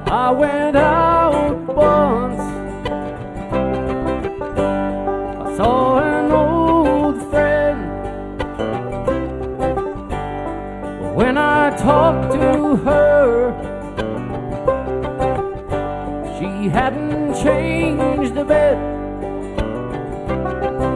I went out once, I saw an old friend. When I talked to her, she hadn't changed a bit.